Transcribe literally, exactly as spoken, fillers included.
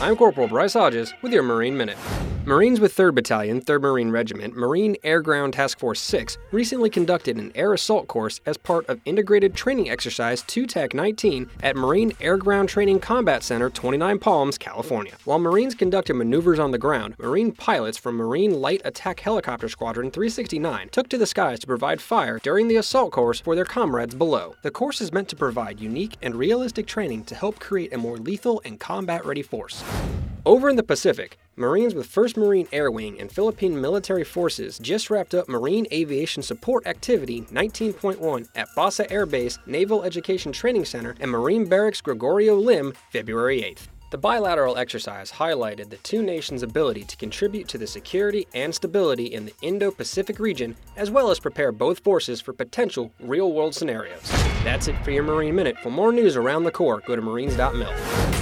I'm Corporal Bryce Hodges with your Marine Minute. Marines with third Battalion, third Marine Regiment, Marine Air Ground Task Force six recently conducted an air assault course as part of Integrated Training Exercise two T A C nineteen at Marine Air Ground Training Combat Center, twenty-nine Palms, California. While Marines conducted maneuvers on the ground, Marine pilots from Marine Light Attack Helicopter Squadron three sixty-nine took to the skies to provide fire during the assault course for their comrades below. The course is meant to provide unique and realistic training to help create a more lethal and combat-ready force. Over in the Pacific, Marines with first Marine Air Wing and Philippine Military Forces just wrapped up Marine Aviation Support Activity nineteen point one at Basa Air Base Naval Education Training Center and Marine Barracks Gregorio Lim, February eighth. The bilateral exercise highlighted the two nations' ability to contribute to the security and stability in the Indo-Pacific region, as well as prepare both forces for potential real-world scenarios. That's it for your Marine Minute. For more news around the Corps, go to marines dot mil.